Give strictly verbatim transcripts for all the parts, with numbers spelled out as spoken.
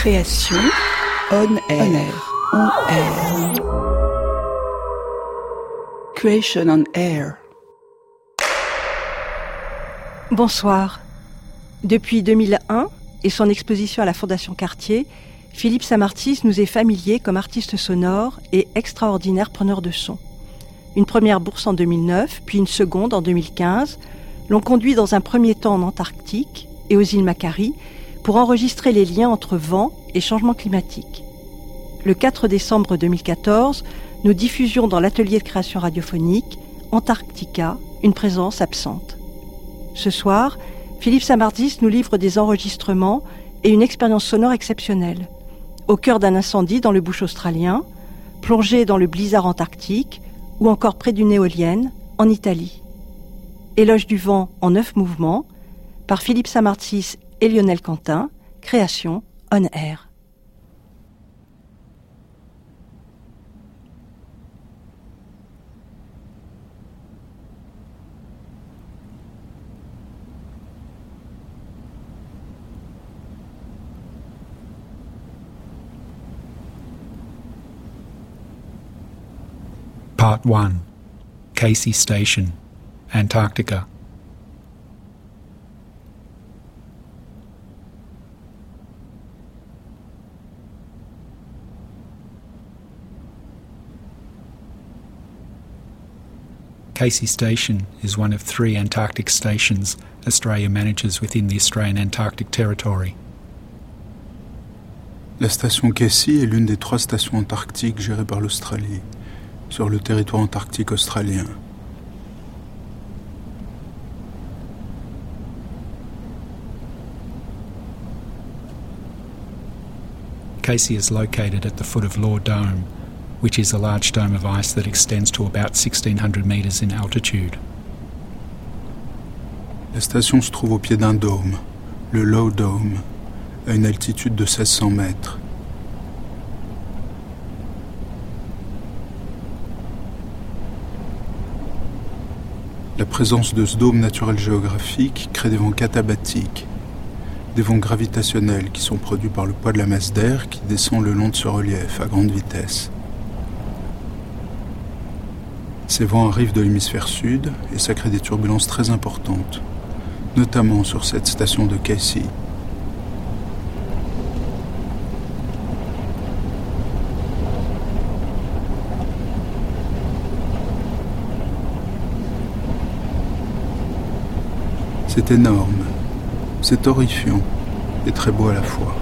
Création on air. On air. Creation on air. Bonsoir. Depuis deux mille un et son exposition à la Fondation Cartier, Philippe Samartis nous est familier comme artiste sonore et extraordinaire preneur de son. Une première bourse en deux mille neuf, puis une seconde en deux mille quinze, l'ont conduit dans un premier temps en Antarctique et aux îles Macquarie pour enregistrer les liens entre vent et changement climatique. Le quatre décembre deux mille quatorze, nous diffusions dans l'atelier de création radiophonique Antarctica, une présence absente. Ce soir, Philippe Samartis nous livre des enregistrements et une expérience sonore exceptionnelle. Au cœur d'un incendie dans le bush australien, plongé dans le blizzard antarctique ou encore près d'une éolienne en Italie. Éloge du vent en neuf mouvements par Philippe Samartis et Lionel Quentin, création on air. Part one. Casey Station, Antarctica. Casey Station is one of three Antarctic stations Australia manages within the Australian Antarctic Territory. La station Casey est l'une des trois stations antarctiques gérées par l'Australie, sur le territoire antarctique australien. Casey is located at the foot of Law Dome, which is a large dome of ice that extends to about sixteen hundred metres in altitude. La station se trouve au pied d'un dôme, le Law Dome, à une altitude de seize cents mètres. La présence de ce dôme naturel géographique crée des vents katabatiques, des vents gravitationnels qui sont produits par le poids de la masse d'air qui descend le long de ce relief à grande vitesse. Ces vents arrivent de l'hémisphère sud et ça crée des turbulences très importantes, notamment sur cette station de Casey. C'est énorme, c'est horrifiant et très beau à la fois.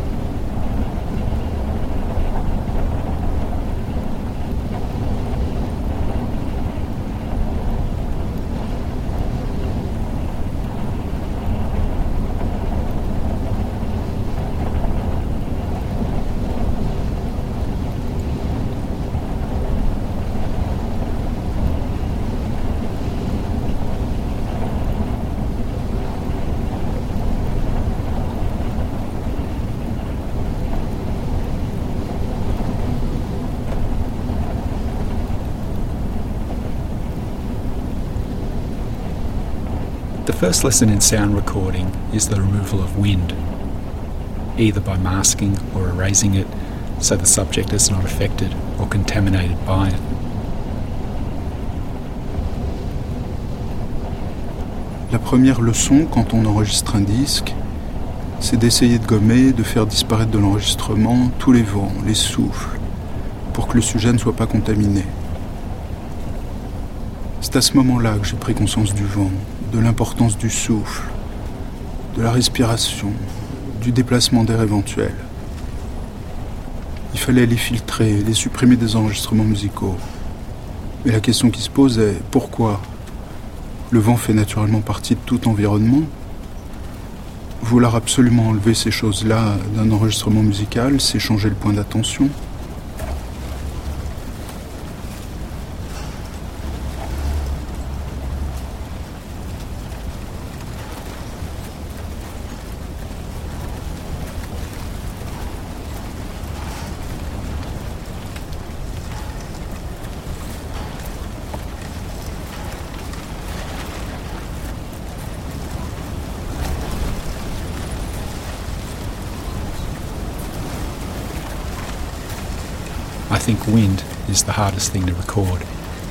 The first lesson in sound recording is the removal of wind, either by masking or erasing it so the subject is not affected or contaminated by it. La première leçon quand on enregistre un disque, c'est d'essayer de gommer, de faire disparaître de l'enregistrement tous les vents, les souffles, pour que le sujet ne soit pas contaminé. C'est à ce moment-là que j'ai pris conscience du vent, de l'importance du souffle, de la respiration, du déplacement d'air éventuel. Il fallait les filtrer, les supprimer des enregistrements musicaux. Mais la question qui se pose est pourquoi ? Le vent fait naturellement partie de tout environnement. Vouloir absolument enlever ces choses-là d'un enregistrement musical, c'est changer le point d'attention. think wind is the hardest thing to record.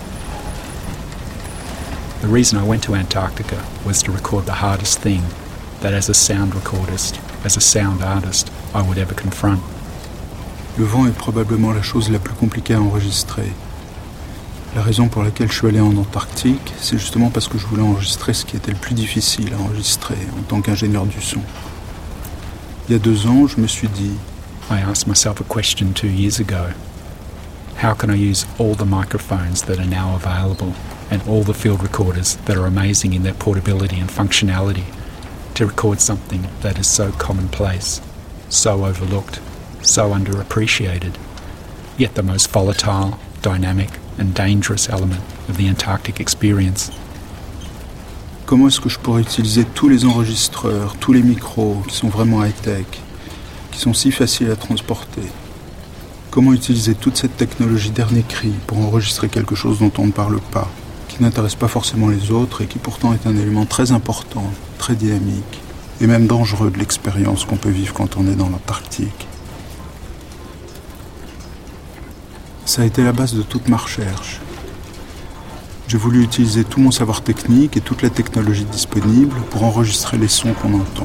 The reason I went to Antarctica was to record the hardest thing that as a sound recordist, as a sound artist, I would ever confront. Le vent est probablement la chose la plus compliquée à enregistrer. La raison pour laquelle je suis allé en Antarctique, c'est justement parce que je voulais enregistrer ce qui était le plus difficile à enregistrer en tant qu'ingénieur du son. Il y a deux ans, je me suis dit... I asked myself a question two years ago. How can I use all the microphones that are now available and all the field recorders that are amazing in their portability and functionality to record something that is so commonplace, so overlooked, so underappreciated, yet the most volatile, dynamic and dangerous element of the Antarctic experience? Comment est-ce que je pourrais utiliser tous les enregistreurs, tous les micros qui sont vraiment high-tech, qui sont si faciles à transporter? Comment utiliser toute cette technologie dernier cri pour enregistrer quelque chose dont on ne parle pas, qui n'intéresse pas forcément les autres et qui pourtant est un élément très important, très dynamique et même dangereux de l'expérience qu'on peut vivre quand on est dans l'Antarctique? Ça a été la base de toute ma recherche. J'ai voulu utiliser tout mon savoir technique et toute la technologie disponible pour enregistrer les sons qu'on entend.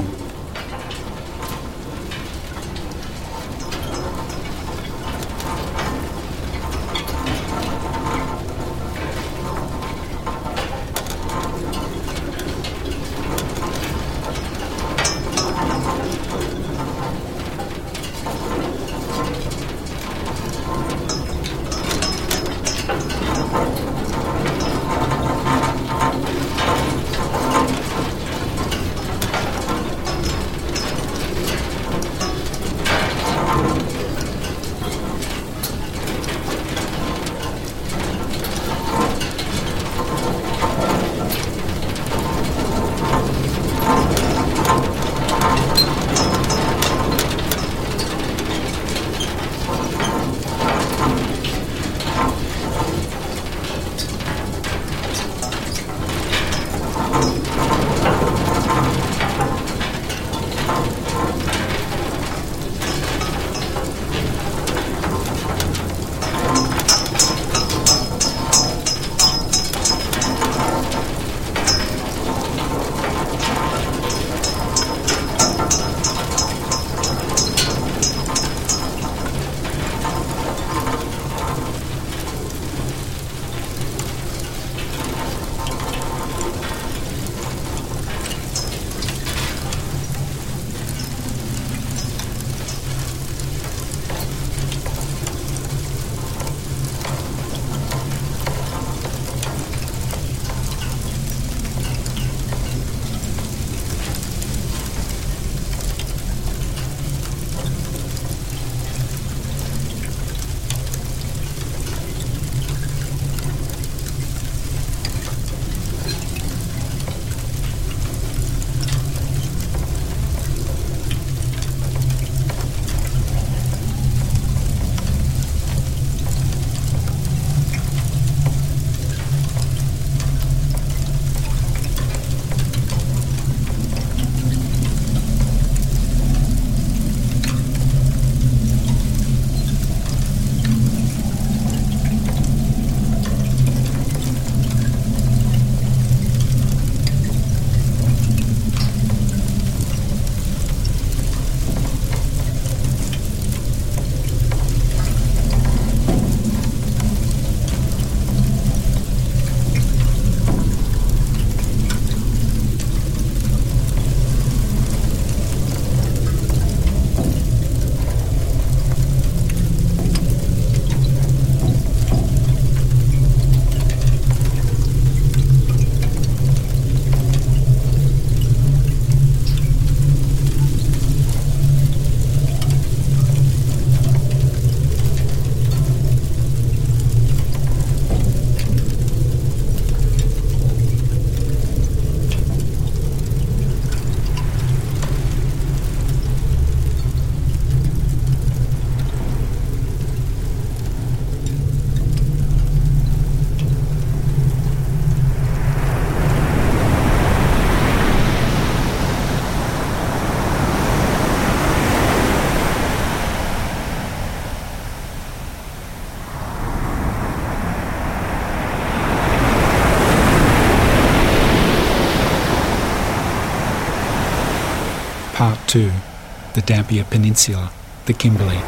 Part two, the Dampier Peninsula, the Kimberley.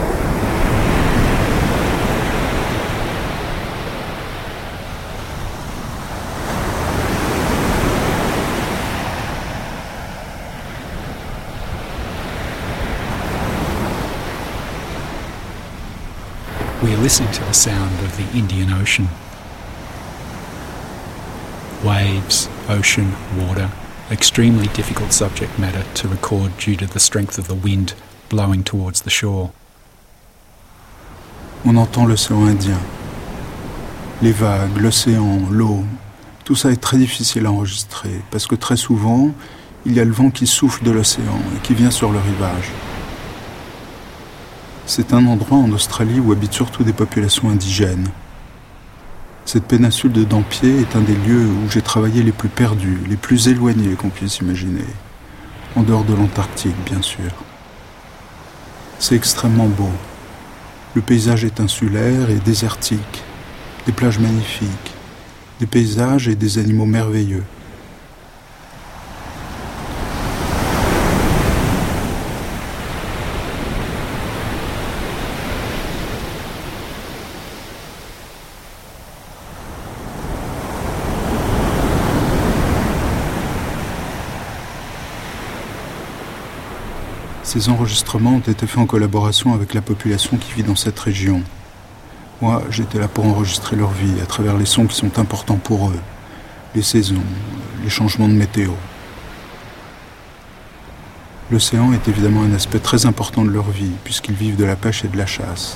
We are listening to the sound of the Indian Ocean. Waves, ocean, water, extremely difficult subject matter to record due to the strength of the wind blowing towards the shore. On entend l'océan Indien. Les vagues, l'océan, l'eau, tout ça est très difficile à enregistrer parce que très souvent, il y a le vent qui souffle de l'océan et qui vient sur le rivage. C'est un endroit en Australie où habitent surtout des populations indigènes. Cette péninsule de Dampier est un des lieux où j'ai travaillé les plus perdus, les plus éloignés qu'on puisse imaginer. En dehors de l'Antarctique, bien sûr. C'est extrêmement beau. Le paysage est insulaire et désertique. Des plages magnifiques. Des paysages et des animaux merveilleux. Ces enregistrements ont été faits en collaboration avec la population qui vit dans cette région. Moi, j'étais là pour enregistrer leur vie à travers les sons qui sont importants pour eux. Les saisons, les changements de météo. L'océan est évidemment un aspect très important de leur vie, puisqu'ils vivent de la pêche et de la chasse.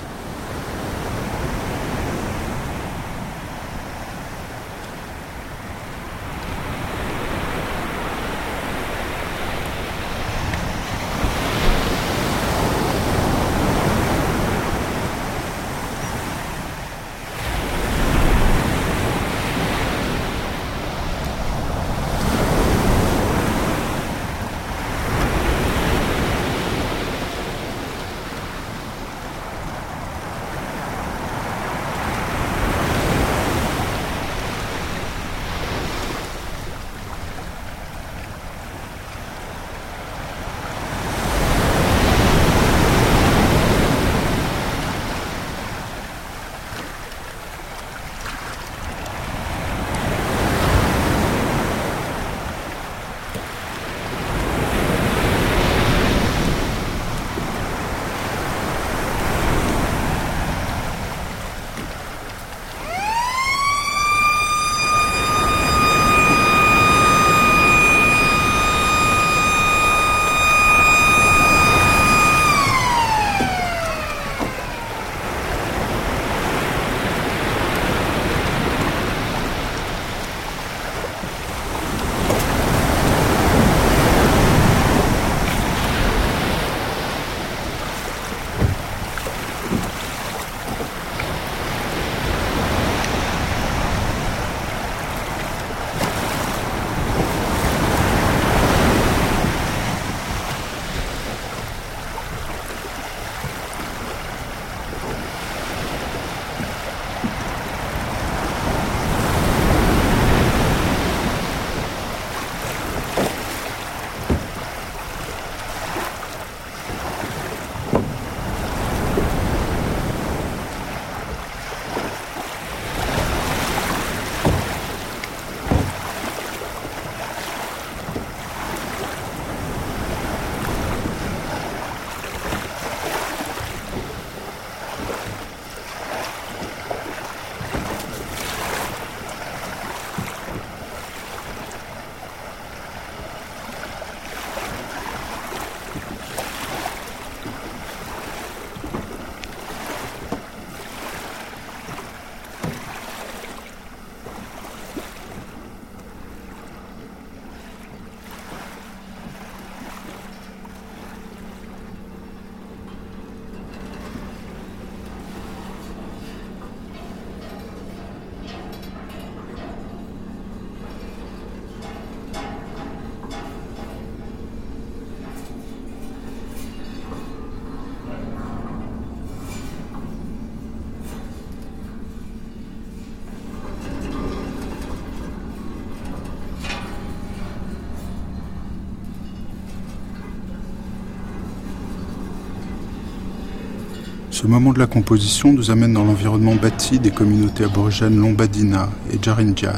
Ce moment de la composition nous amène dans l'environnement bâti des communautés aborigènes Lombadina et Djarindian.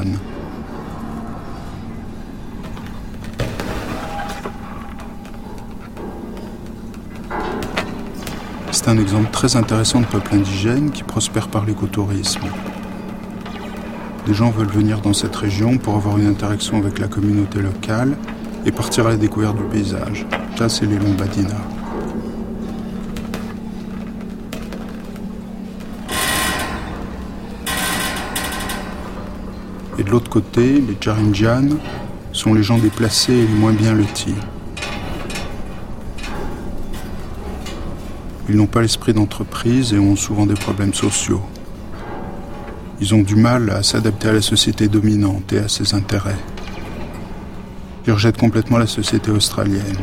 C'est un exemple très intéressant de peuple indigène qui prospère par l'écotourisme. Des gens veulent venir dans cette région pour avoir une interaction avec la communauté locale et partir à la découverte du paysage. Ça, c'est les Lombadina. Et de l'autre côté, les Djarindian sont les gens déplacés et les moins bien lotis. Ils n'ont pas l'esprit d'entreprise et ont souvent des problèmes sociaux. Ils ont du mal à s'adapter à la société dominante et à ses intérêts. Ils rejettent complètement la société australienne.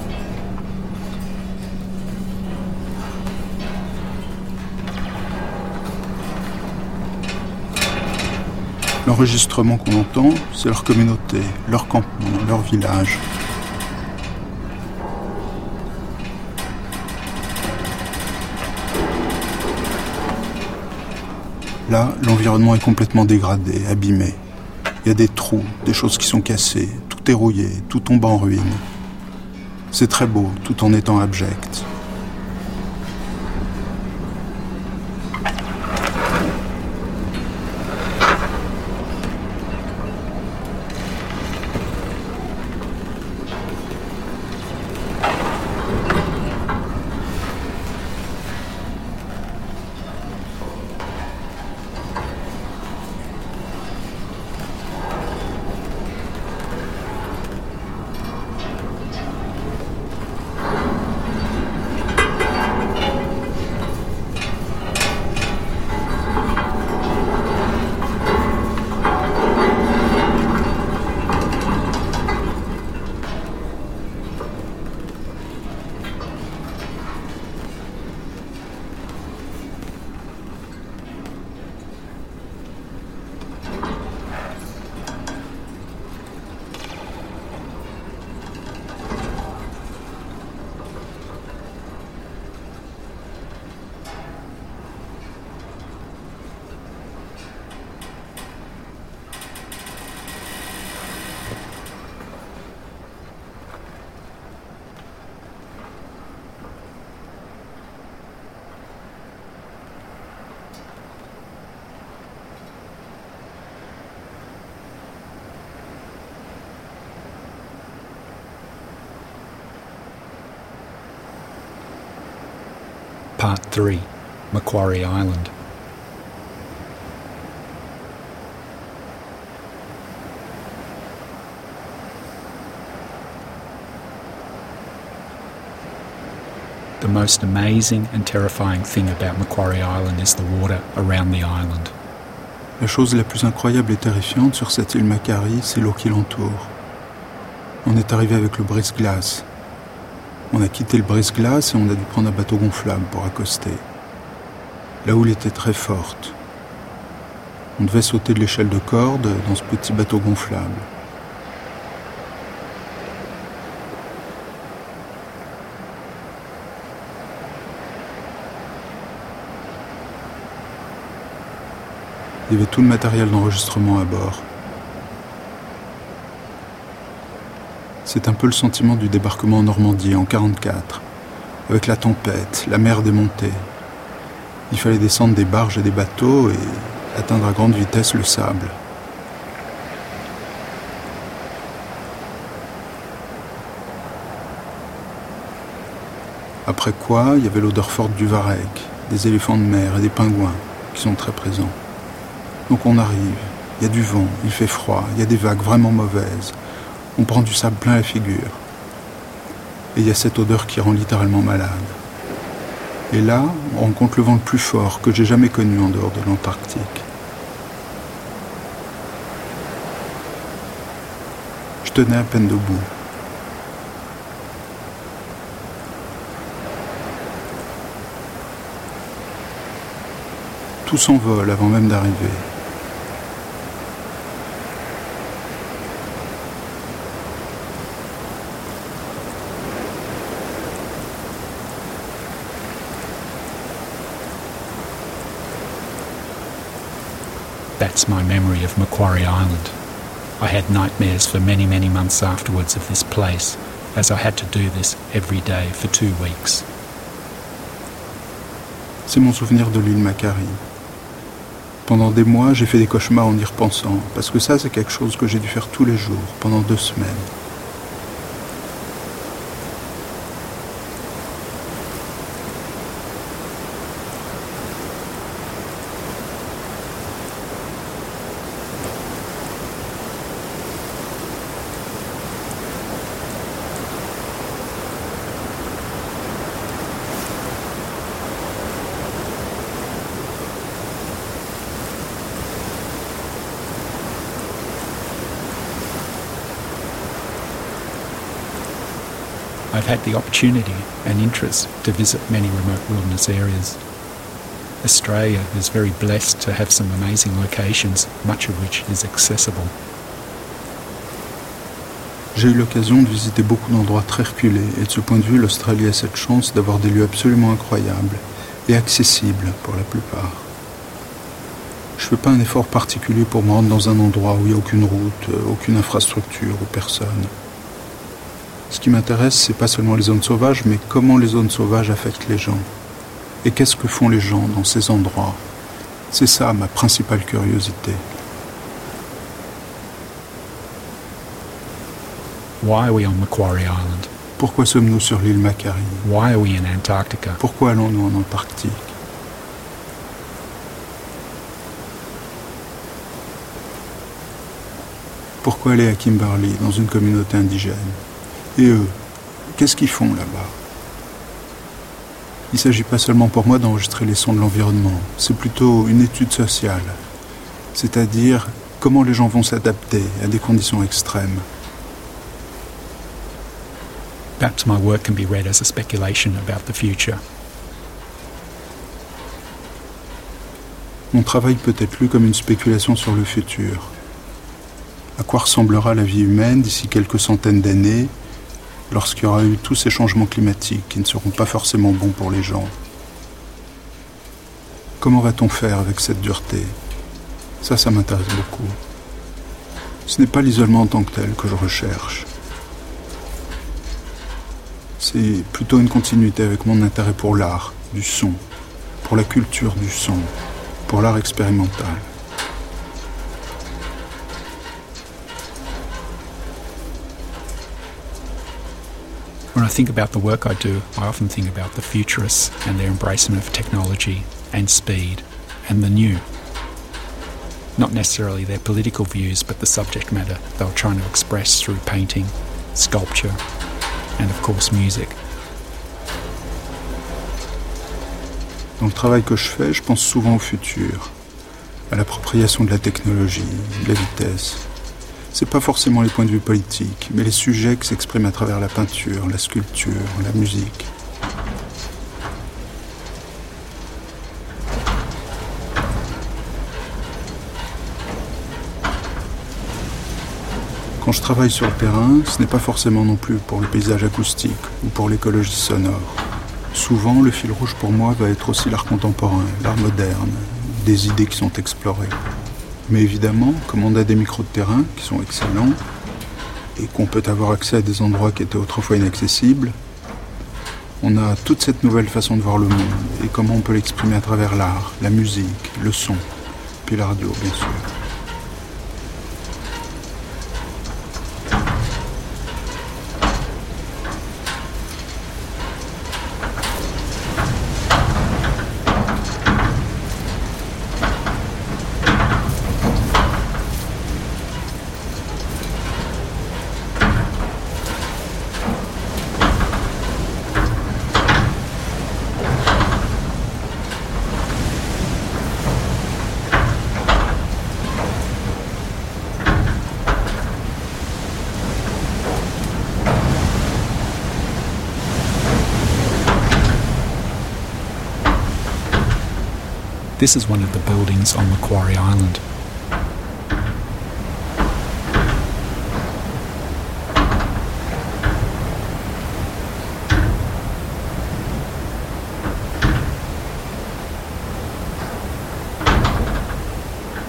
L'enregistrement qu'on entend, c'est leur communauté, leur campement, leur village. Là, l'environnement est complètement dégradé, abîmé. Il y a des trous, des choses qui sont cassées, tout est rouillé, tout tombe en ruine. C'est très beau, tout en étant abject. Part three, Macquarie Island. The most amazing and terrifying thing about Macquarie Island is the water around the island. La chose la plus incroyable et terrifiante sur cette île Macquarie, c'est l'eau qui l'entoure. On est arrivé avec le brise-glace. On a quitté le brise-glace et on a dû prendre un bateau gonflable pour accoster. La houle était très forte. On devait sauter de l'échelle de corde dans ce petit bateau gonflable. Il y avait tout le matériel d'enregistrement à bord. C'est un peu le sentiment du débarquement en Normandie en quarante-quatre, avec la tempête, la mer démontée. Il fallait descendre des barges et des bateaux et atteindre à grande vitesse le sable. Après quoi, il y avait l'odeur forte du varech, des éléphants de mer et des pingouins qui sont très présents. Donc on arrive, il y a du vent, il fait froid, il y a des vagues vraiment mauvaises. On prend du sable plein la figure. Et il y a cette odeur qui rend littéralement malade. Et là, on rencontre le vent le plus fort que j'ai jamais connu en dehors de l'Antarctique. Je tenais à peine debout. Tout s'envole avant même d'arriver. That's my memory of Macquarie Island. I had nightmares for many, many months afterwards of this place, as I had to do this every day for two weeks. C'est mon souvenir de l'île Macquarie. Pendant des mois, j'ai fait des cauchemars en y repensant, parce que ça, c'est quelque chose que j'ai dû faire tous les jours, pendant deux semaines. I've had the opportunity and interest to visit many remote wilderness areas. Australia is very blessed to have some amazing locations, much of which is accessible. J'ai eu l'occasion de visiter beaucoup d'endroits très reculés, et de ce point de vue, l'Australie a cette chance d'avoir des lieux absolument incroyables et accessibles pour la plupart. Je ne fais pas un effort particulier pour me rendre dans un endroit où il n'y a aucune route, aucune infrastructure ou personne. Ce qui m'intéresse, c'est pas seulement les zones sauvages, mais comment les zones sauvages affectent les gens. Et qu'est-ce que font les gens dans ces endroits? C'est ça ma principale curiosité. Why are we on Macquarie Island? Pourquoi sommes-nous sur l'île Macquarie? Why are we in Antarctica? Pourquoi allons-nous en Antarctique? Pourquoi aller à Kimberley, dans une communauté indigène? Et eux, qu'est-ce qu'ils font là-bas? Il ne s'agit pas seulement pour moi d'enregistrer les sons de l'environnement, c'est plutôt une étude sociale, c'est-à-dire comment les gens vont s'adapter à des conditions extrêmes. Perhaps my work can be read as a speculation about the future. Mon travail peut être lu comme une spéculation sur le futur. À quoi ressemblera la vie humaine d'ici quelques centaines d'années, lorsqu'il y aura eu tous ces changements climatiques qui ne seront pas forcément bons pour les gens? Comment va-t-on faire avec cette dureté? Ça, ça m'intéresse beaucoup. Ce n'est pas l'isolement en tant que tel que je recherche. C'est plutôt une continuité avec mon intérêt pour l'art, du son, pour la culture du son, pour l'art expérimental. When I think about the work I do, I often think about the futurists and their embracement of technology and speed and the new. Not necessarily their political views, but the subject matter they were trying to express through painting, sculpture, and of course music. Dans le travail que je fais, je pense souvent au futur, à l'appropriation de la technologie, de la vitesse. C'est pas forcément les points de vue politiques, mais les sujets qui s'expriment à travers la peinture, la sculpture, la musique. Quand je travaille sur le terrain, ce n'est pas forcément non plus pour le paysage acoustique ou pour l'écologie sonore. Souvent, le fil rouge pour moi va être aussi l'art contemporain, l'art moderne, des idées qui sont explorées. Mais évidemment, comme on a des micros de terrain qui sont excellents et qu'on peut avoir accès à des endroits qui étaient autrefois inaccessibles, on a toute cette nouvelle façon de voir le monde et comment on peut l'exprimer à travers l'art, la musique, le son, puis la radio bien sûr. This is one of the buildings on Macquarie Island.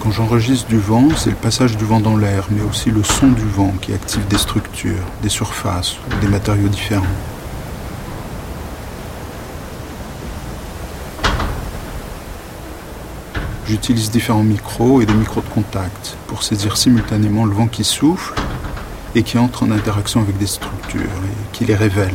Quand j'enregistre du vent, c'est le passage du vent dans l'air, mais aussi le son du vent qui active des structures, des surfaces ou des matériaux différents. J'utilise différents micros et des micros de contact pour saisir simultanément le vent qui souffle et qui entre en interaction avec des structures et qui les révèle.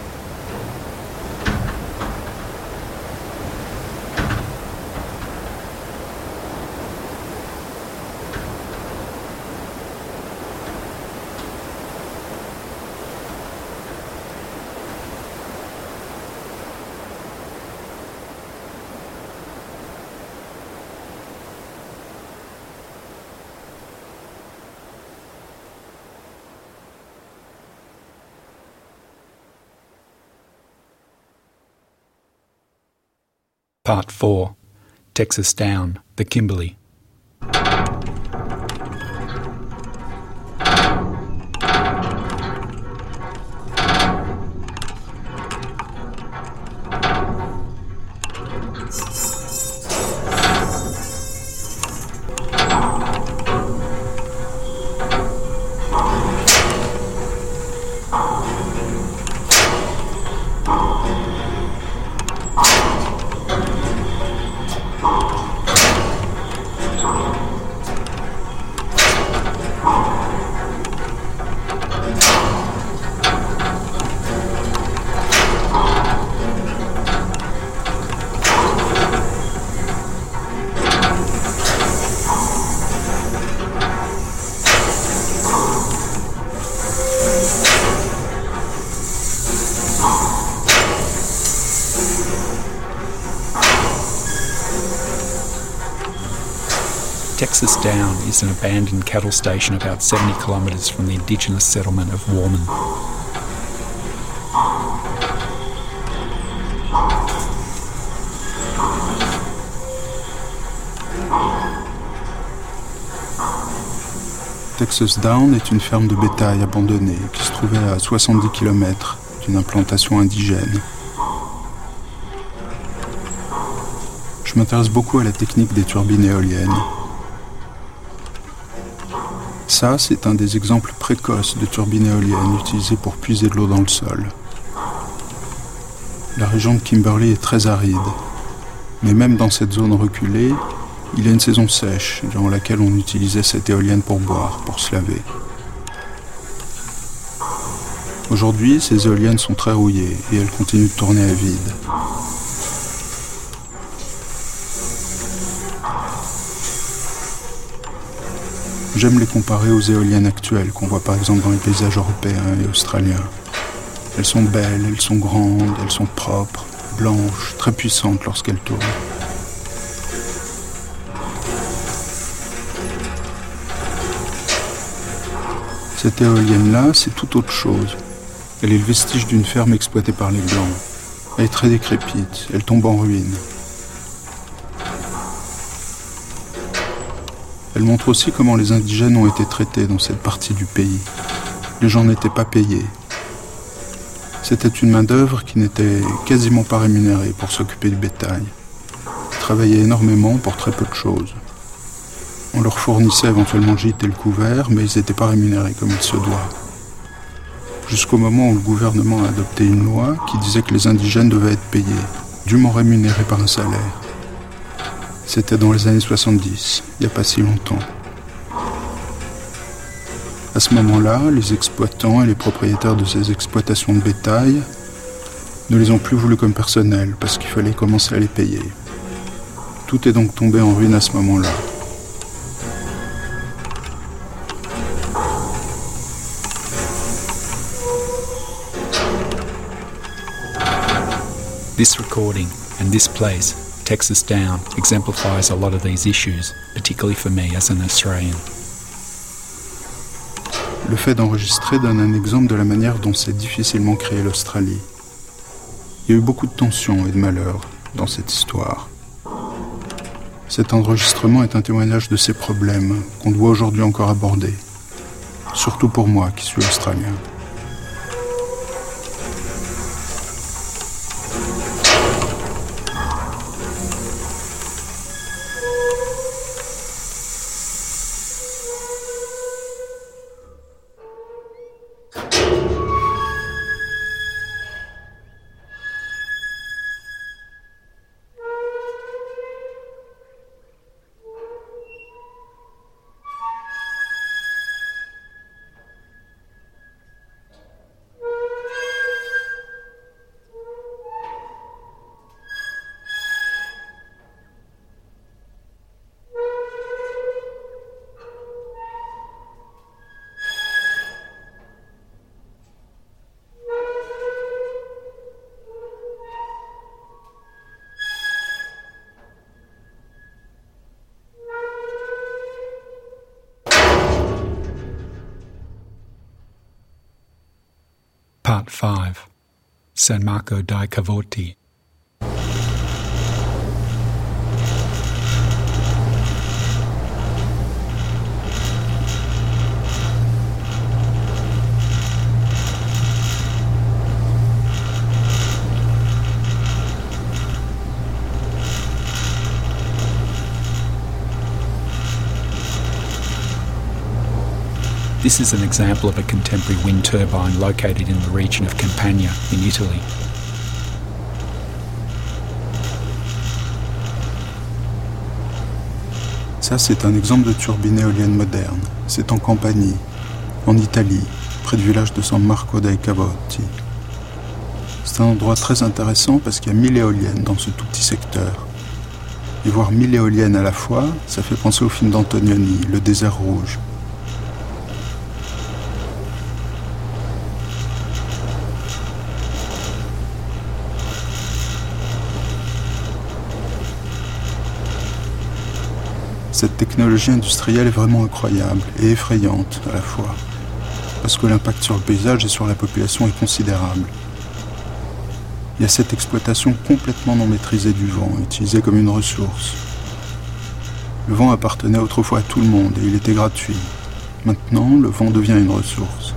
Part four, Texas Down, the Kimberley. Texas Down is an abandoned cattle station about seventy kilometres from the indigenous settlement of Warman. Texas Down est une ferme de bétail abandonnée qui se trouvait à soixante-dix kilomètres d'une implantation indigène. Je m'intéresse beaucoup à la technique des turbines éoliennes. Ça, c'est un des exemples précoces de turbines éoliennes utilisées pour puiser de l'eau dans le sol. La région de Kimberley est très aride, mais même dans cette zone reculée, il y a une saison sèche durant laquelle on utilisait cette éolienne pour boire, pour se laver. Aujourd'hui, ces éoliennes sont très rouillées et elles continuent de tourner à vide. J'aime les comparer aux éoliennes actuelles qu'on voit par exemple dans les paysages européens et australiens. Elles sont belles, elles sont grandes, elles sont propres, blanches, très puissantes lorsqu'elles tournent. Cette éolienne-là, c'est tout autre chose. Elle est le vestige d'une ferme exploitée par les Blancs. Elle est très décrépite, elle tombe en ruine. Elle montre aussi comment les indigènes ont été traités dans cette partie du pays. Les gens n'étaient pas payés. C'était une main-d'œuvre qui n'était quasiment pas rémunérée pour s'occuper du bétail. Ils travaillaient énormément pour très peu de choses. On leur fournissait éventuellement le gîte et le couvert, mais ils n'étaient pas rémunérés comme il se doit. Jusqu'au moment où le gouvernement a adopté une loi qui disait que les indigènes devaient être payés, dûment rémunérés par un salaire. C'était dans les années soixante-dix, il n'y a pas si longtemps. À ce moment-là, les exploitants et les propriétaires de ces exploitations de bétail ne les ont plus voulus comme personnel parce qu'il fallait commencer à les payer. Tout est donc tombé en ruine à ce moment-là. This recording and this place, Texas Down, exemplifies a lot of these issues, particularly for me as an Australian. Le fait d'enregistrer donne un exemple de la manière dont s'est difficilement créée l'Australie. Il y a eu beaucoup de tensions et de malheurs dans cette histoire. Cet enregistrement est un témoignage de ces problèmes qu'on doit aujourd'hui encore aborder, surtout pour moi qui suis australien. Part five. San Marco dei Cavoti. This is an example of a contemporary wind turbine located in the region of Campania in Italy. Ça, c'est un exemple de turbine éolienne moderne. C'est en Campanie, en Italie, près du village de San Marco dei Cavoti. C'est un endroit très intéressant parce qu'il y a mille éoliennes dans ce tout petit secteur. Et voir mille éoliennes à la fois, ça fait penser au film d'Antonioni, Le désert rouge. Cette technologie industrielle est vraiment incroyable et effrayante à la fois, parce que l'impact sur le paysage et sur la population est considérable. Il y a cette exploitation complètement non maîtrisée du vent, utilisée comme une ressource. Le vent appartenait autrefois à tout le monde et il était gratuit. Maintenant, le vent devient une ressource.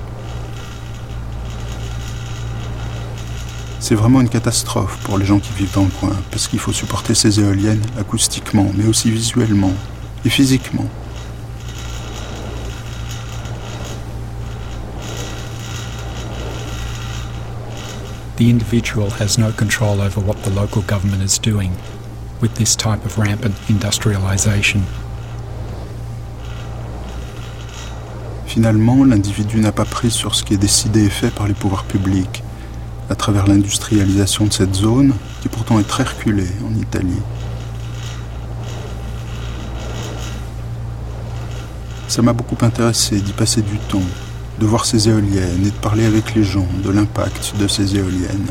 C'est vraiment une catastrophe pour les gens qui vivent dans le coin, parce qu'il faut supporter ces éoliennes acoustiquement, mais aussi visuellement et physiquement. The individual has no control over what the local government is doing with this type of rampant industrialisation. Finalement, l'individu n'a pas prise sur ce qui est décidé et fait par les pouvoirs publics, à travers l'industrialisation de cette zone, qui pourtant est très reculée en Italie. Ça m'a beaucoup intéressé d'y passer du temps, de voir ces éoliennes et de parler avec les gens de l'impact de ces éoliennes.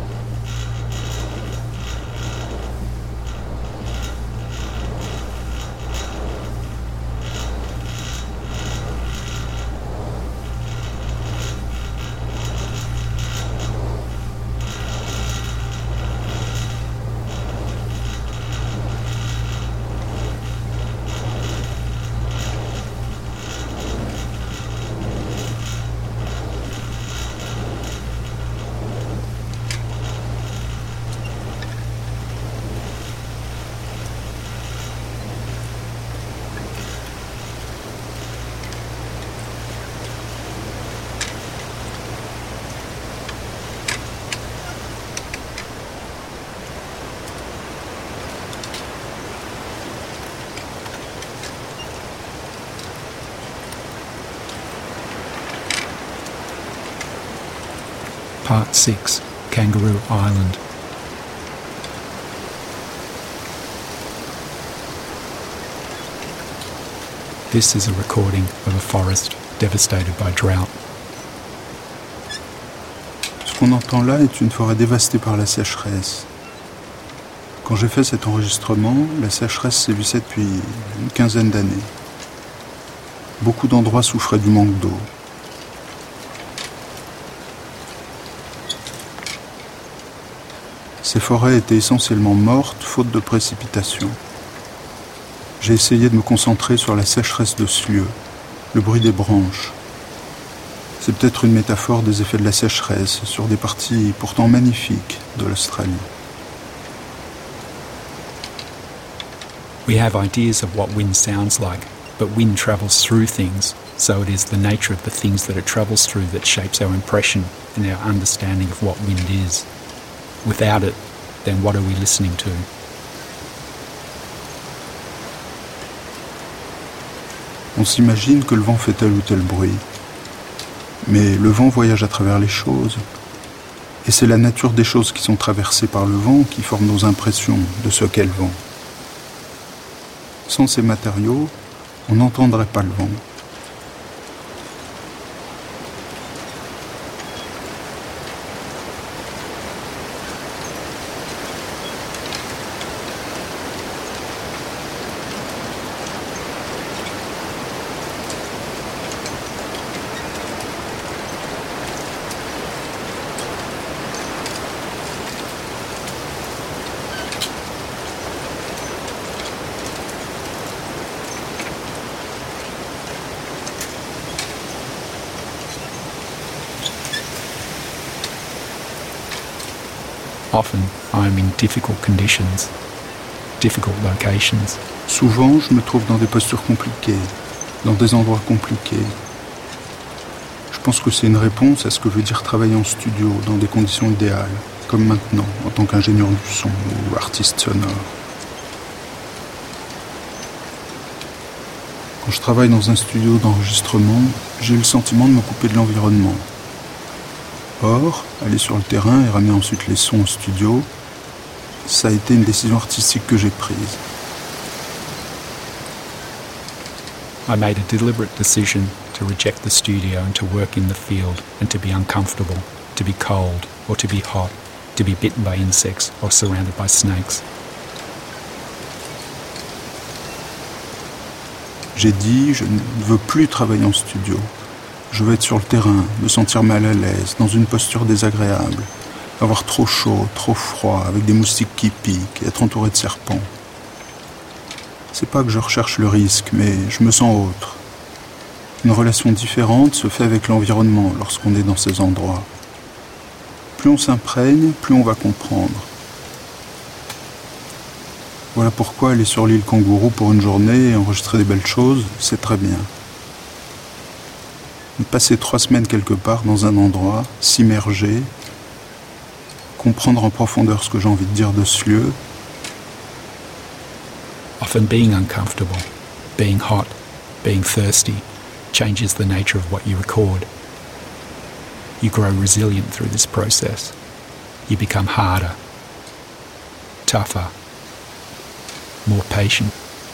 Part six. Kangaroo Island. This is a recording of a forest devastated by drought. Ce qu'on entend là est une forêt dévastée par la sécheresse. Quand j'ai fait cet enregistrement, la sécheresse sévissait depuis une quinzaine d'années. Beaucoup d'endroits souffraient du manque d'eau. Ces forêts étaient essentiellement mortes, faute de précipitations. J'ai essayé de me concentrer sur la sécheresse de ce lieu, le bruit des branches. C'est peut-être une métaphore des effets de la sécheresse sur des parties pourtant magnifiques de l'Australie. We have ideas of what wind sounds like, but wind travels through things, So it is the nature of the things that it travels through that shapes our impression and our understanding of what wind is. Without it, then what are we listening to? On s'imagine que le vent fait tel ou tel bruit. Mais le vent voyage à travers les choses. Et c'est la nature des choses qui sont traversées par le vent qui forme nos impressions de ce qu'est le vent. Sans ces matériaux, on n'entendrait pas le vent. Often I am in difficult conditions, difficult locations. Souvent, je me trouve dans des postures compliquées, dans des endroits compliqués. Je pense que c'est une réponse à ce que veut dire travailler en studio, dans des conditions idéales, comme maintenant, en tant qu'ingénieur du son ou artiste sonore. Quand je travaille dans un studio d'enregistrement, j'ai le sentiment de me couper de l'environnement. Or, aller sur le terrain et ramener ensuite les sons au studio, ça a été une décision artistique que j'ai prise. I made a deliberate decision to reject the studio and to work in the field and to be uncomfortable, to be cold or to be hot, to be bitten by insects or surrounded by snakes. J'ai dit, je ne veux plus travailler en studio. Je veux être sur le terrain, me sentir mal à l'aise, dans une posture désagréable, avoir trop chaud, trop froid, avec des moustiques qui piquent, et être entouré de serpents. C'est pas que je recherche le risque, mais je me sens autre. Une relation différente se fait avec l'environnement lorsqu'on est dans ces endroits. Plus on s'imprègne, plus on va comprendre. Voilà pourquoi aller sur l'île Kangourou pour une journée et enregistrer des belles choses, c'est très bien. Passer trois semaines quelque part dans un endroit, s'immerger, comprendre en profondeur ce que j'ai envie de dire de ce lieu. Often being uncomfortable, being hot, being thirsty, changes the nature of what you record. You grow resilient through this process. You become harder, tougher, more patient.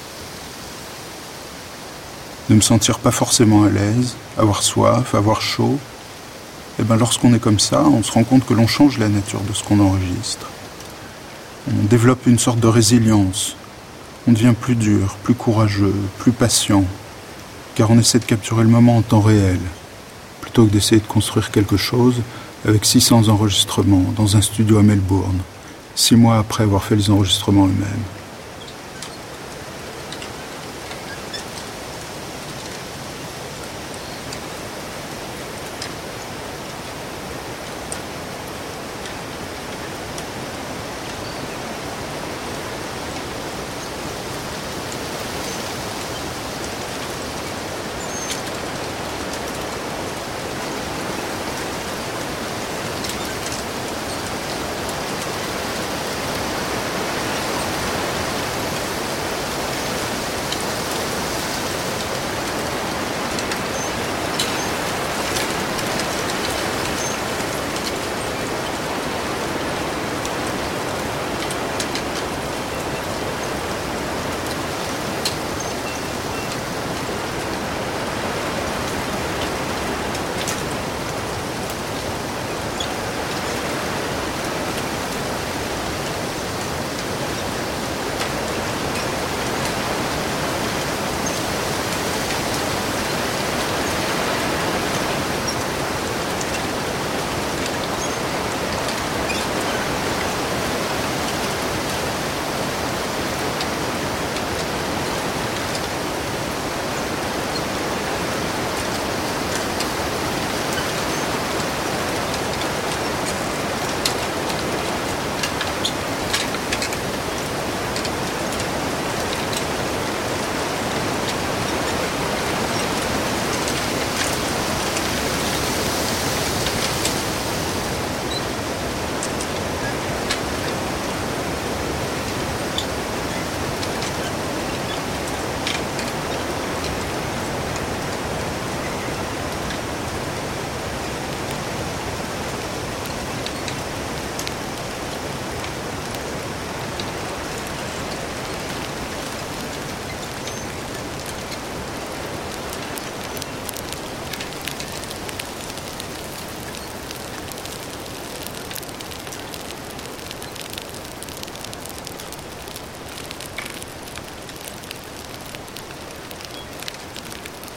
Ne me sentir pas forcément à l'aise, avoir soif, avoir chaud. Et bien lorsqu'on est comme ça, on se rend compte que l'on change la nature de ce qu'on enregistre. On développe une sorte de résilience. On devient plus dur, plus courageux, plus patient, car on essaie de capturer le moment en temps réel, plutôt que d'essayer de construire quelque chose avec six cents enregistrements dans un studio à Melbourne, six mois après avoir fait les enregistrements eux-mêmes.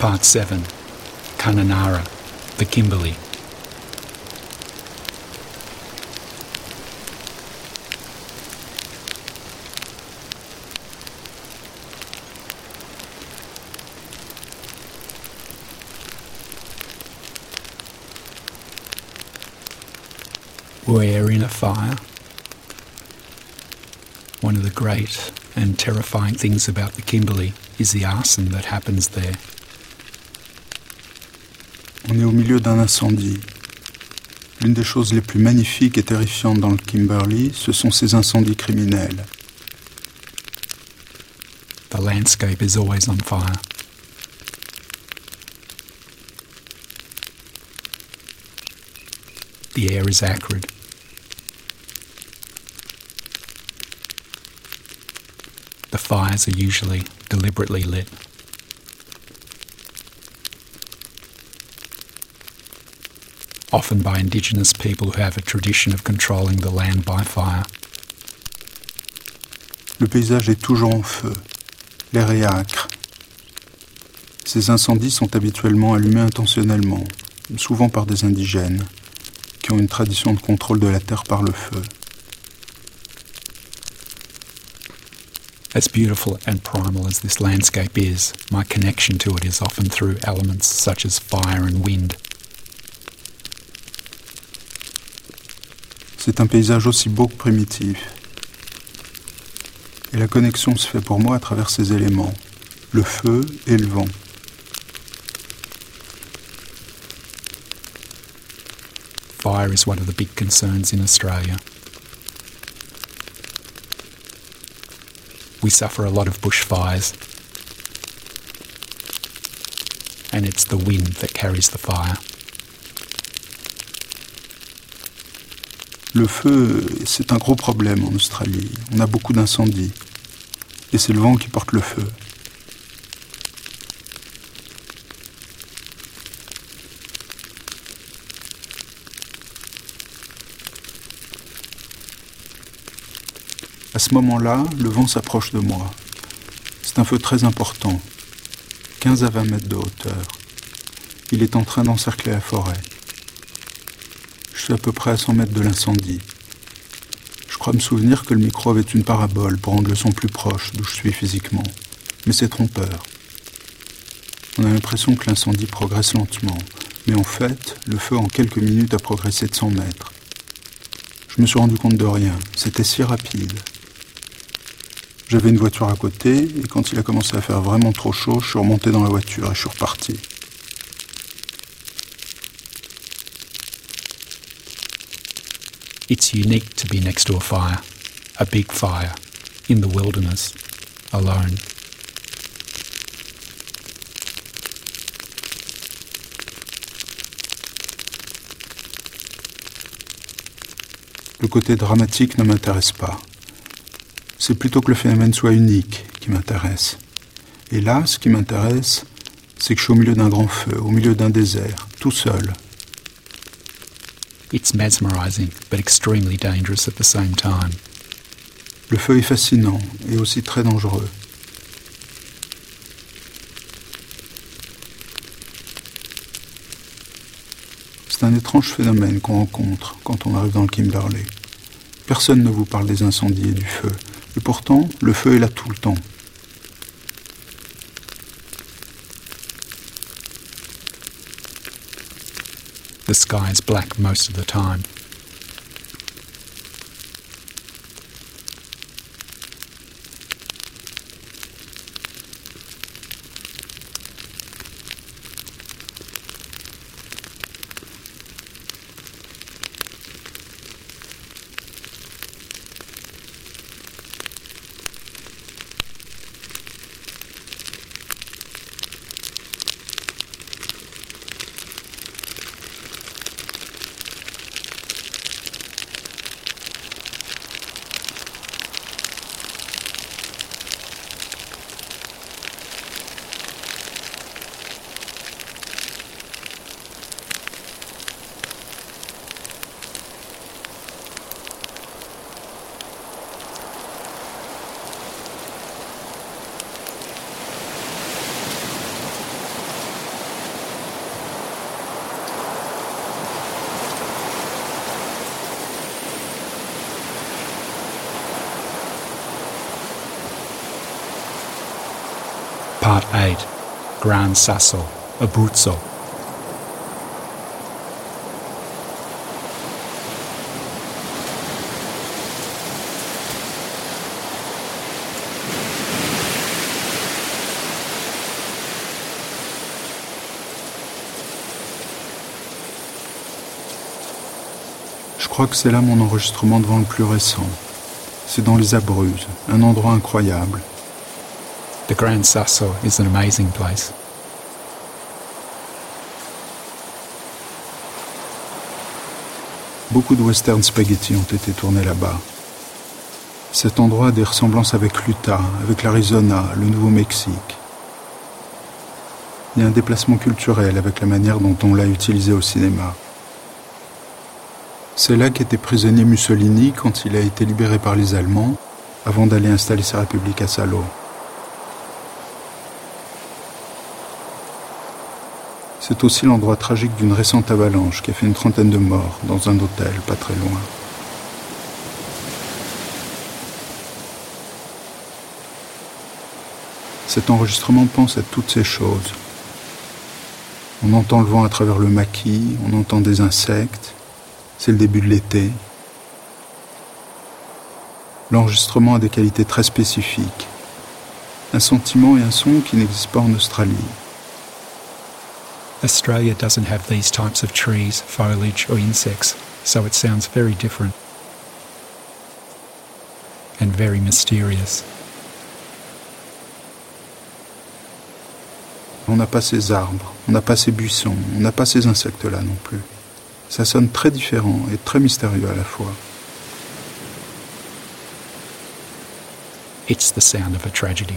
Part seven. Kununurra, the Kimberley. We're in a fire. One of the great and terrifying things about the Kimberley is the arson that happens there. On est au milieu d'un incendie. L'une des choses les plus magnifiques et terrifiantes dans le Kimberley, ce sont ces incendies criminels. The landscape is always on fire. The air is acrid. The fires are usually deliberately lit. Often by indigenous people who have a tradition of controlling the land by fire. Le paysage est toujours en feu. L'air est âcre. Ces incendies sont habituellement allumés intentionnellement, souvent par des indigènes, qui ont une tradition de contrôle de la terre par le feu. As beautiful and primal as this landscape is, my connection to it is often through elements such as fire and wind. C'est un paysage aussi beau que primitif. Et la connexion se fait pour moi à travers ces éléments, le feu et le vent. Fire is one of the big concerns in Australia. We suffer a lot of bushfires, and it's the wind that carries the fire. Le feu, c'est un gros problème en Australie. On a beaucoup d'incendies. Et c'est le vent qui porte le feu. À ce moment-là, le vent s'approche de moi. C'est un feu très important, quinze à vingt mètres de hauteur. Il est en train d'encercler la forêt. Je suis à peu près à cent mètres de l'incendie. Je crois me souvenir que le micro avait une parabole pour rendre le son plus proche d'où je suis physiquement. Mais c'est trompeur. On a l'impression que l'incendie progresse lentement. Mais en fait, le feu en quelques minutes a progressé de cent mètres. Je me suis rendu compte de rien. C'était si rapide. J'avais une voiture à côté, et quand il a commencé à faire vraiment trop chaud, je suis remonté dans la voiture et je suis reparti. It's unique to be next to a fire, a big fire, in the wilderness, alone. Le côté dramatique ne m'intéresse pas. C'est plutôt que le phénomène soit unique qui m'intéresse. Et là, ce qui m'intéresse, c'est que je suis au milieu d'un grand feu, au milieu d'un désert, tout seul. It's mesmerizing, but extremely dangerous at the same time. Le feu est fascinant et aussi très dangereux. C'est un étrange phénomène qu'on rencontre quand on arrive dans le Kimberley. Personne ne vous parle des incendies et du feu. Et pourtant, le feu est là tout le temps. The sky is black most of the time. Part eight. Gran Sasso, Abruzzo. Je crois que c'est là mon enregistrement de vent le plus récent. C'est dans les Abruzzes, un endroit incroyable. The Gran Sasso is an amazing place. Beaucoup de western spaghetti ont été tournés là-bas. Cet endroit a des ressemblances avec l'Utah, avec l'Arizona, le Nouveau-Mexique. Il y a un déplacement culturel avec la manière dont on l'a utilisé au cinéma. C'est là qu'était prisonnier Mussolini quand il a été libéré par les Allemands avant d'aller installer sa république à Salo. C'est aussi l'endroit tragique d'une récente avalanche qui a fait une trentaine de morts dans un hôtel pas très loin. Cet enregistrement pense à toutes ces choses. On entend le vent à travers le maquis, on entend des insectes, c'est le début de l'été. L'enregistrement a des qualités très spécifiques. Un sentiment et un son qui n'existent pas en Australie. Australia doesn't have these types of trees, foliage or insects, so it sounds very different and very mysterious. On n'a pas ces arbres, on n'a pas ces buissons, on n'a pas ces insectes-là non plus. Ça sonne très différent et très mystérieux à la fois. It's the sound of a tragedy.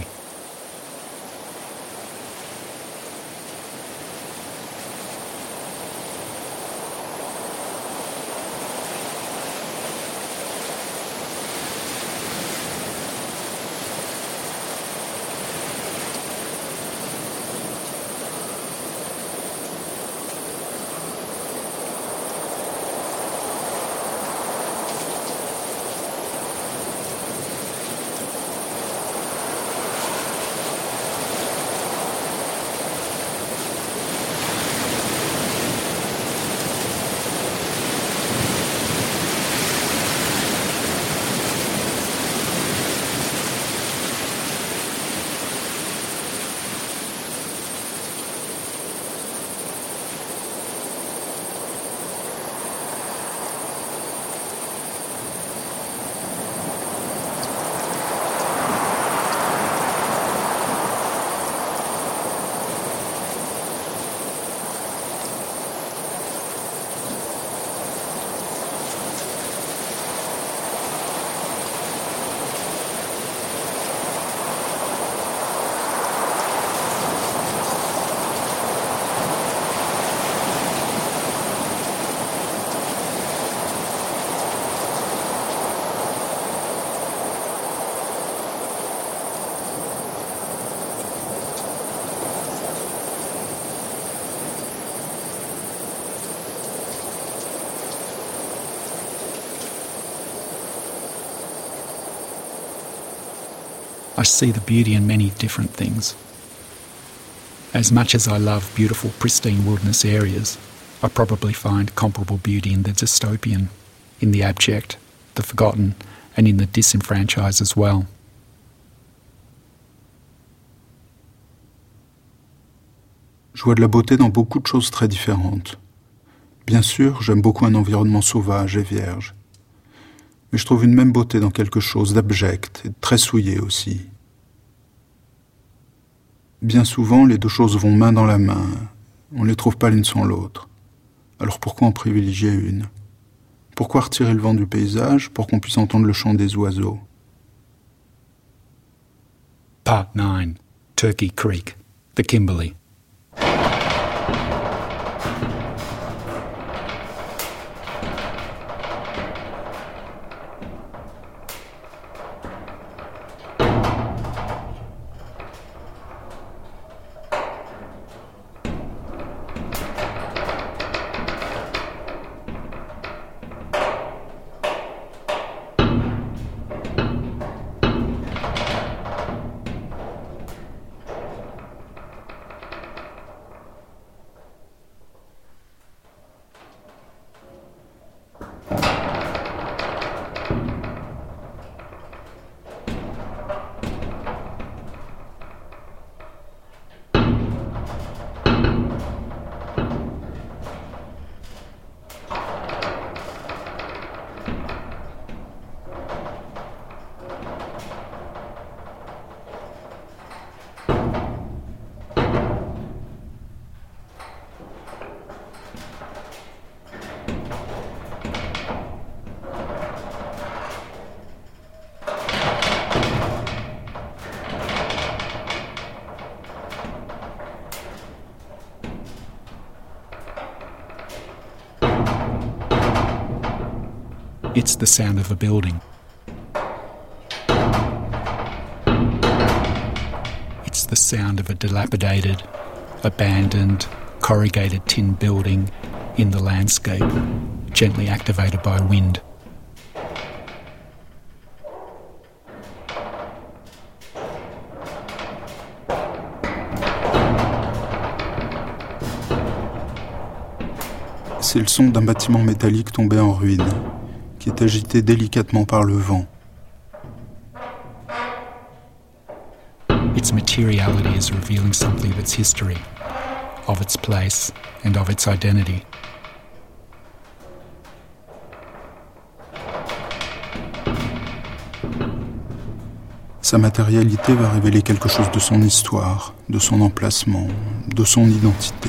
I see the beauty in many different things. As much as I love beautiful, pristine wilderness areas, I probably find comparable beauty in the dystopian, in the abject, the forgotten, and in the disenfranchised as well. Je vois de la beauté dans beaucoup de choses très différentes. Bien sûr, j'aime beaucoup un environnement sauvage et vierge. Mais je trouve une même beauté dans quelque chose d'abject et de très souillé aussi. Bien souvent, les deux choses vont main dans la main. On ne les trouve pas l'une sans l'autre. Alors pourquoi en privilégier une ? Pourquoi retirer le vent du paysage pour qu'on puisse entendre le chant des oiseaux ? Part nine. Turkey Creek, the Kimberley. It's the sound of a building. It's the sound of a dilapidated, abandoned, corrugated tin building in the landscape, gently activated by wind. C'est le son d'un bâtiment métallique tombé en ruine, qui est agité délicatement par le vent. Its materiality is revealing something of its history, of its place, and of its identity. Sa matérialité va révéler quelque chose de son histoire, de son emplacement, de son identité.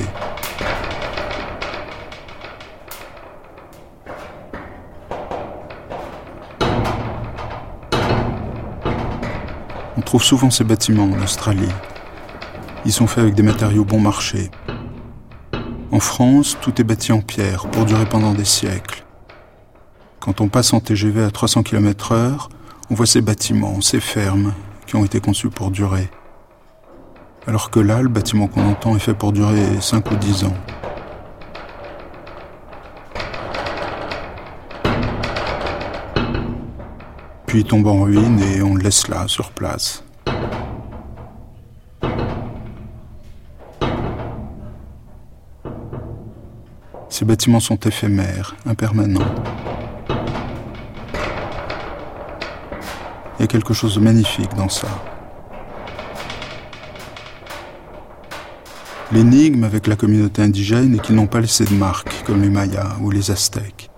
On trouve souvent ces bâtiments en Australie. Ils sont faits avec des matériaux bon marché. En France, tout est bâti en pierre pour durer pendant des siècles. Quand on passe en T G V à trois cents kilomètres heure, on voit ces bâtiments, ces fermes, qui ont été conçus pour durer. Alors que là, le bâtiment qu'on entend est fait pour durer cinq ou dix ans. Puis il tombe en ruine et on le laisse là, sur place. Ces bâtiments sont éphémères, impermanents. Il y a quelque chose de magnifique dans ça. L'énigme avec la communauté indigène est qu'ils n'ont pas laissé de marque, comme les Mayas ou les Aztèques.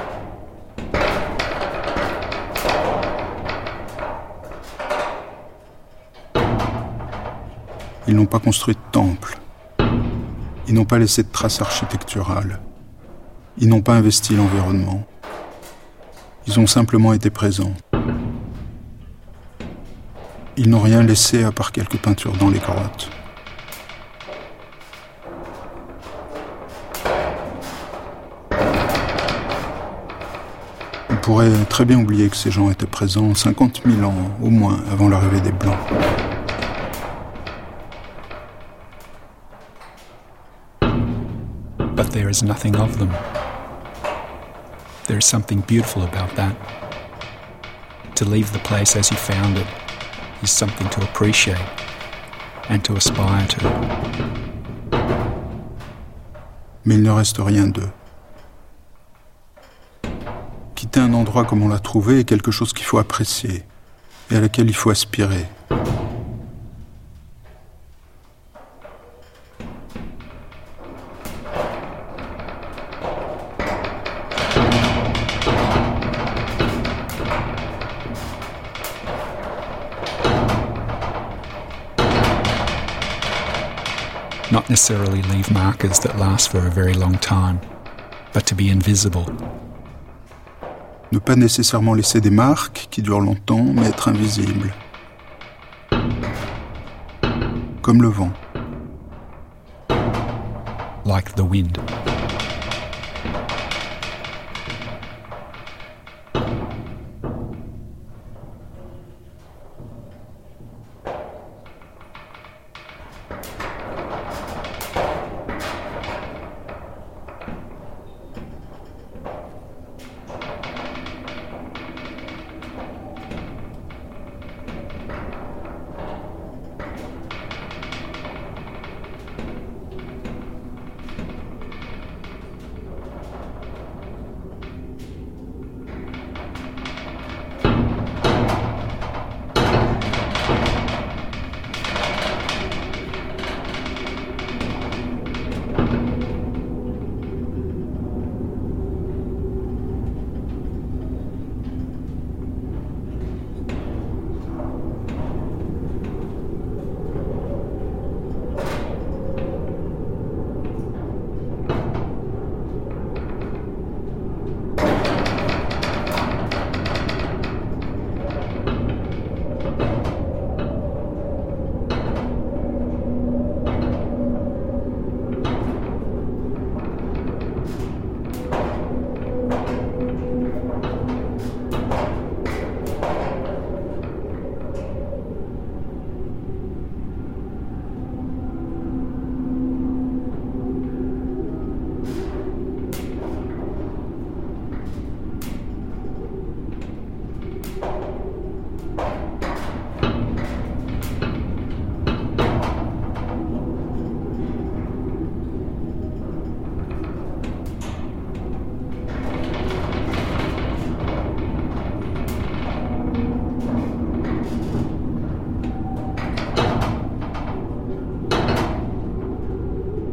Ils n'ont pas construit de temple. Ils n'ont pas laissé de traces architecturales. Ils n'ont pas investi l'environnement. Ils ont simplement été présents. Ils n'ont rien laissé à part quelques peintures dans les grottes. On pourrait très bien oublier que ces gens étaient présents cinquante mille ans, au moins, avant l'arrivée des Blancs. But there is nothing of them. There is something beautiful about that. To leave the place as you found it is something to appreciate and to aspire to. Mais il ne reste rien d'eux. Quitter un endroit comme on l'a trouvé est quelque chose qu'il faut apprécier et à laquelle il faut aspirer. Not necessarily leave markers that last for a very long time, but to be invisible. Ne pas nécessairement laisser des marques qui durent longtemps, mais être invisible. Comme le vent. Like the wind.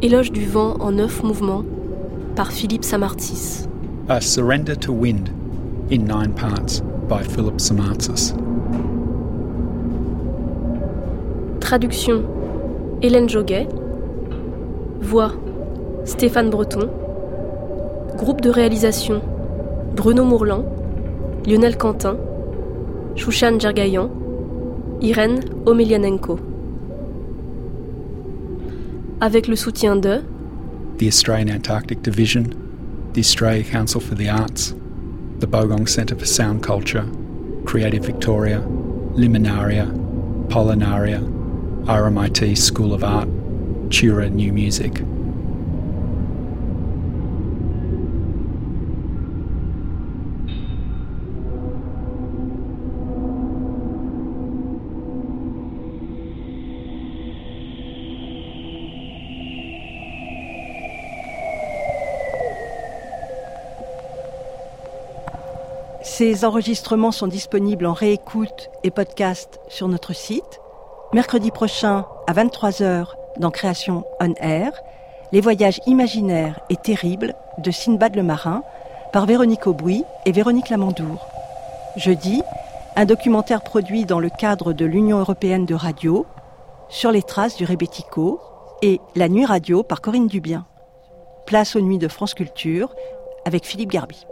Éloge du vent en neuf mouvements par Philippe Samartzis. A Surrender to Wind in nine parts by Philip Samartzis. Traduction Hélène Joguet. Voix Stéphane Breton. Groupe de réalisation Bruno Mourlan, Lionel Quentin, Chouchan Djergaïan, Irène Omelianenko. Avec le soutien de The Australian Antarctic Division, the Australia Council for the Arts, the Bogong Centre for Sound Culture, Creative Victoria, Liminaria, Polinaria, R M I T School of Art, Tura New Music. Ces enregistrements sont disponibles en réécoute et podcast sur notre site. Mercredi prochain, à vingt-trois heures, dans Création On Air, les voyages imaginaires et terribles de Sinbad le Marin, par Véronique Aubouy et Véronique Lamandour. Jeudi, un documentaire produit dans le cadre de l'Union européenne de radio, Sur les traces du Rébético, et La Nuit Radio par Corinne Dubien. Place aux Nuits de France Culture, avec Philippe Garby.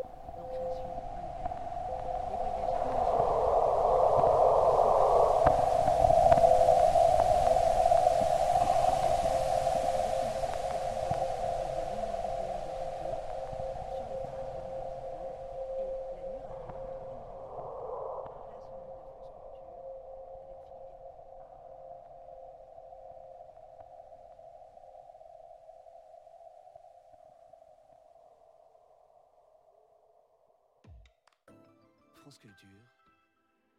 France Culture